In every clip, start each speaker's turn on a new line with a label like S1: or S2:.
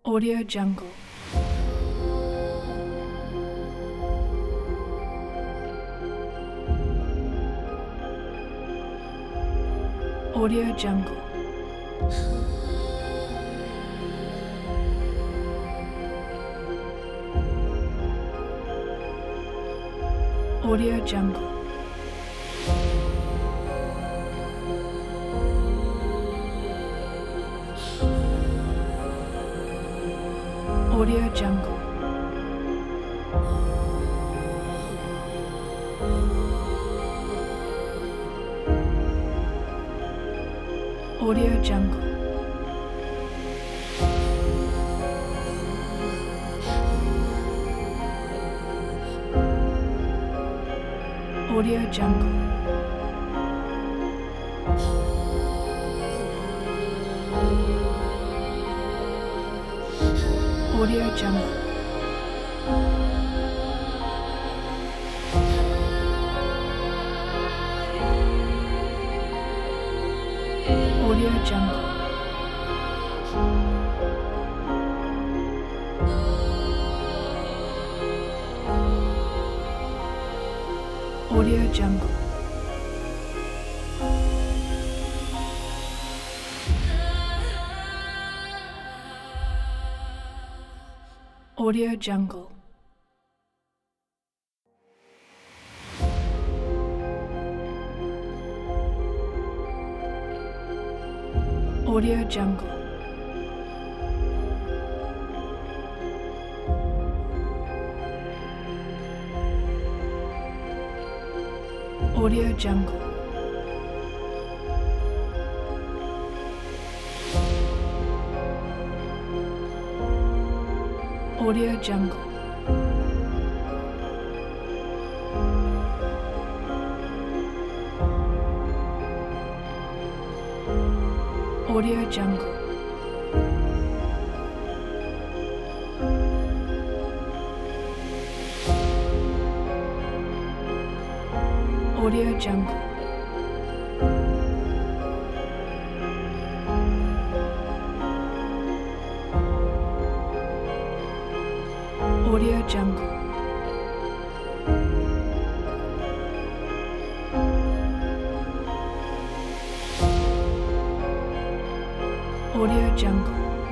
S1: Audio Jungle. Audio Jungle. Audio Jungle. Audio Jungle. Audio Jungle. Audio Jungle. Audio Jungle. Audio Jungle. Audio Jungle. Audio Jungle. Audio Jungle. Audio Jungle. Audio Jungle. Audio Jungle. Audio Jungle. Audio Jungle. Audio Jungle.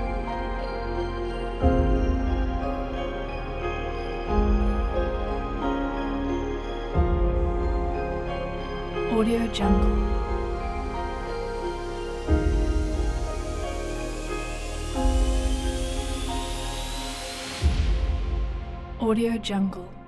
S1: Audio Jungle. Audio Jungle.